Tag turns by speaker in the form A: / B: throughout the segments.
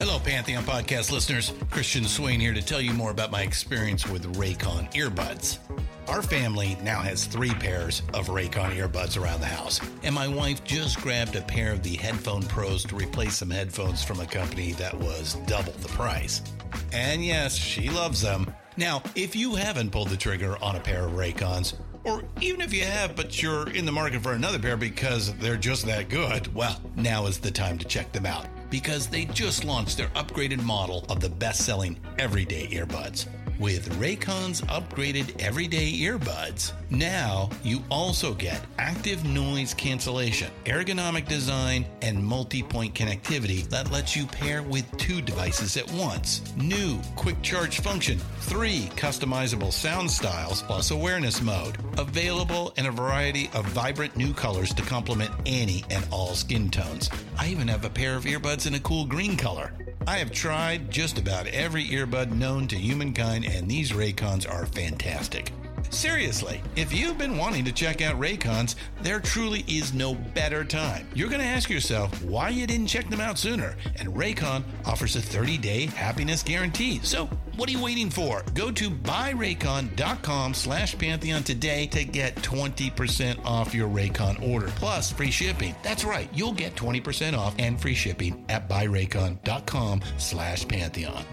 A: Hello, Pantheon Podcast listeners. Christian Swain here to tell you more about my experience with Raycon earbuds. Our family now has 3 pairs of Raycon earbuds around the house, and my wife just grabbed a pair of the Headphone Pros to replace some headphones from a company that was double the price. And yes, she loves them. Now, if you haven't pulled the trigger on a pair of Raycons, or even if you have, but you're in the market for another pair because they're just that good, well, now is the time to check them out, because they just launched their upgraded model of the best-selling everyday earbuds. With Raycon's upgraded everyday earbuds, now you also get active noise cancellation, ergonomic design, and multi-point connectivity that lets you pair with 2 devices at once. New quick charge function, 3 customizable sound styles, plus awareness mode. Available in a variety of vibrant new colors to complement any and all skin tones. I even have a pair of earbuds in a cool green color. I have tried just about every earbud known to humankind, and these Raycons are fantastic. Seriously, if you've been wanting to check out Raycons, there truly is no better time. You're going to ask yourself why you didn't check them out sooner, and Raycon offers a 30-day happiness guarantee. So what are you waiting for? Go to buyraycon.com/Pantheon today to get 20% off your Raycon order, plus free shipping. That's right, you'll get 20% off and free shipping at buyraycon.com/Pantheon.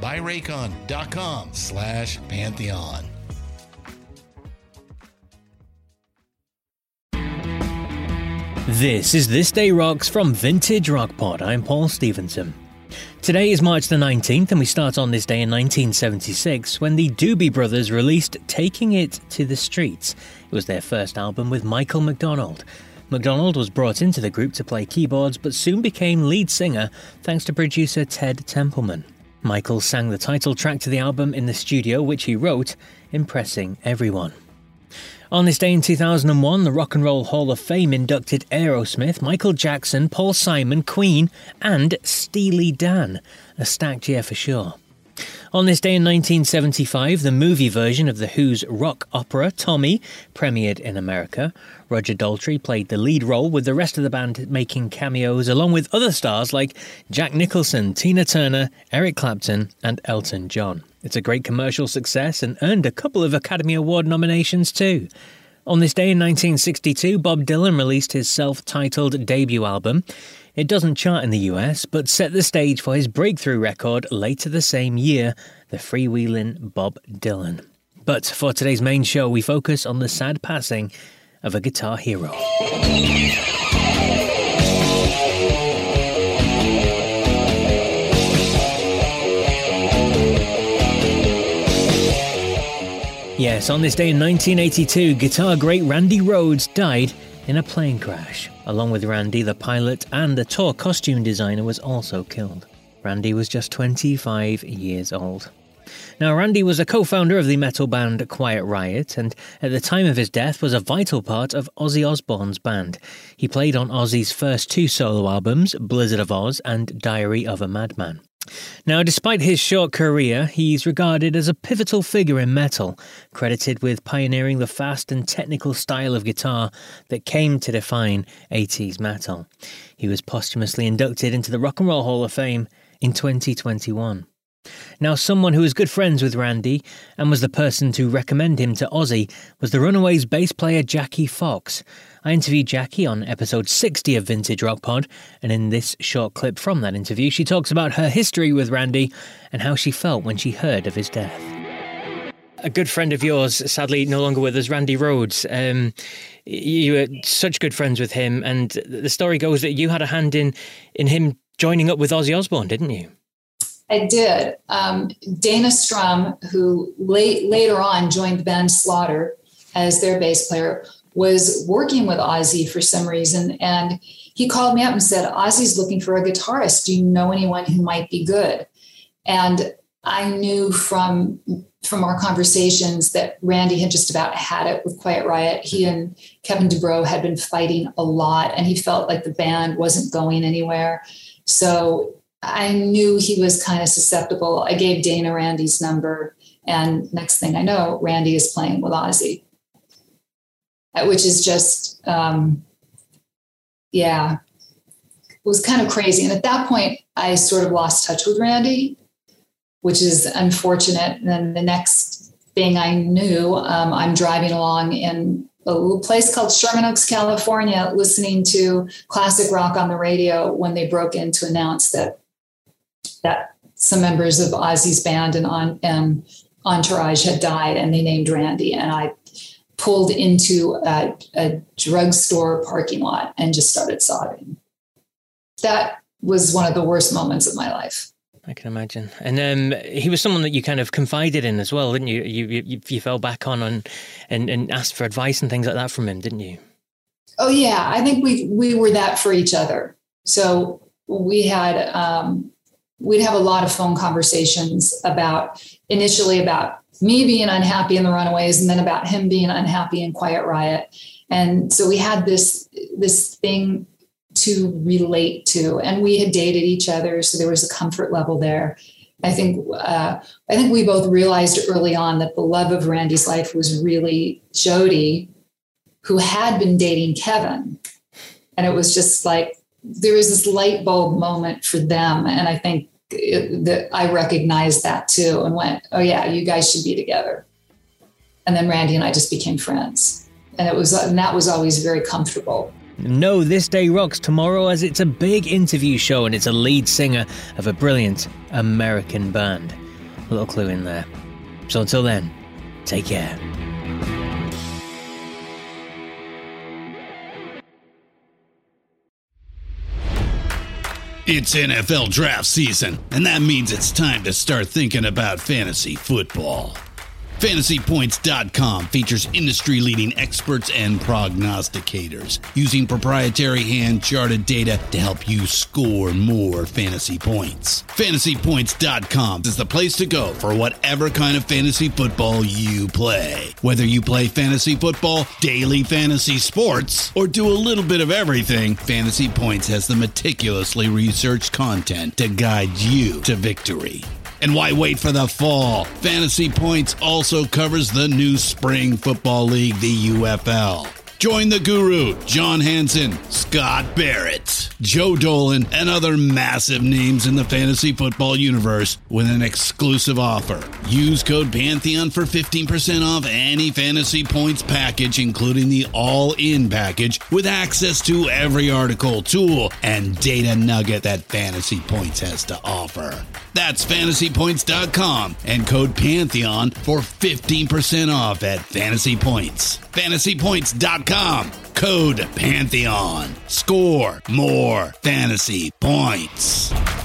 A: buyraycon.com/Pantheon.
B: This is This Day Rocks from Vintage Rock Pod. I'm Paul Stevenson. Today is March the 19th, and we start on this day in 1976 when the Doobie Brothers released Taking It to the Streets. It was their first album with Michael McDonald. McDonald was brought into the group to play keyboards, but soon became lead singer thanks to producer Ted Templeman. Michael sang the title track to the album in the studio, which he wrote, impressing everyone. On this day in 2001, the Rock and Roll Hall of Fame inducted Aerosmith, Michael Jackson, Paul Simon, Queen, and Steely Dan. A stacked year for sure. On this day in 1975, the movie version of The Who's rock opera, Tommy, premiered in America. Roger Daltrey played the lead role, with the rest of the band making cameos, along with other stars like Jack Nicholson, Tina Turner, Eric Clapton, and Elton John. It's a great commercial success and earned a couple of Academy Award nominations too. On this day in 1962, Bob Dylan released his self-titled debut album. It doesn't chart in the US, but set the stage for his breakthrough record later the same year, the freewheeling Bob Dylan. But for today's main show, we focus on the sad passing of a guitar hero. Yes, on this day in 1982, guitar great Randy Rhoads died in a plane crash. Along with Randy, the pilot and the tour costume designer was also killed. Randy was just 25 years old. Now, Randy was a co-founder of the metal band Quiet Riot, and at the time of his death was a vital part of Ozzy Osbourne's band. He played on Ozzy's first 2 solo albums, Blizzard of Oz and Diary of a Madman. Now, despite his short career, he's regarded as a pivotal figure in metal, credited with pioneering the fast and technical style of guitar that came to define 80s metal. He was posthumously inducted into the Rock and Roll Hall of Fame in 2021. Now, someone who was good friends with Randy and was the person to recommend him to Ozzy was the Runaways bass player Jackie Fox. I interviewed Jackie on episode 60 of Vintage Rock Pod, and in this short clip from that interview, she talks about her history with Randy and how she felt when she heard of his death. A good friend of yours, sadly no longer with us, Randy Rhoads. You were such good friends with him, and the story goes that you had a hand in him joining up with Ozzy Osbourne, didn't you?
C: I did. Dana Strum, who later on joined the band Slaughter as their bass player, was working with Ozzy for some reason. And he called me up and said, Ozzy's looking for a guitarist. Do you know anyone who might be good? And I knew from our conversations that Randy had just about had it with Quiet Riot. He and Kevin DuBrow had been fighting a lot, and he felt like the band wasn't going anywhere. So I knew he was kind of susceptible. I gave Dana Randy's number, and next thing I know, Randy is playing with Ozzy, which is just, was kind of crazy. And at that point, I sort of lost touch with Randy, which is unfortunate. And then the next thing I knew, I'm driving along in a little place called Sherman Oaks, California, listening to classic rock on the radio when they broke in to announce that some members of Ozzy's band and Entourage had died, and they named Randy. And I pulled into a drugstore parking lot and just started sobbing. That was one of the worst moments of my life.
B: I can imagine. And he was someone that you kind of confided in as well, didn't you? You fell back on and asked for advice and things like that from him, didn't you? Oh,
C: yeah. I think we were that for each other. So we had, we'd have a lot of phone conversations initially about me being unhappy in the Runaways, and then about him being unhappy in Quiet Riot. And so we had this thing to relate to, and we had dated each other, so there was a comfort level there. I think we both realized early on that the love of Randy's life was really Jody, who had been dating Kevin, and it was just like there was this light bulb moment for them, and I think that I recognized that too, and went, "Oh yeah, you guys should be together." And then Randy and I just became friends, and that was always very comfortable.
B: No, This Day Rocks tomorrow, as it's a big interview show and it's a lead singer of a brilliant American band. A little clue in there. So until then, take care.
A: It's NFL draft season, and that means it's time to start thinking about fantasy football. FantasyPoints.com features industry-leading experts and prognosticators using proprietary hand-charted data to help you score more fantasy points. FantasyPoints.com is the place to go for whatever kind of fantasy football you play. Whether you play fantasy football, daily fantasy sports, or do a little bit of everything, Fantasy Points has the meticulously researched content to guide you to victory. And why wait for the fall? Fantasy Points also covers the new spring football league, the UFL. Join the guru, John Hansen, Scott Barrett, Joe Dolan, and other massive names in the fantasy football universe with an exclusive offer. Use code Pantheon for 15% off any Fantasy Points package, including the all-in package, with access to every article, tool, and data nugget that Fantasy Points has to offer. That's FantasyPoints.com and code Pantheon for 15% off at Fantasy Points. FantasyPoints.com, code Pantheon. Score more fantasy points.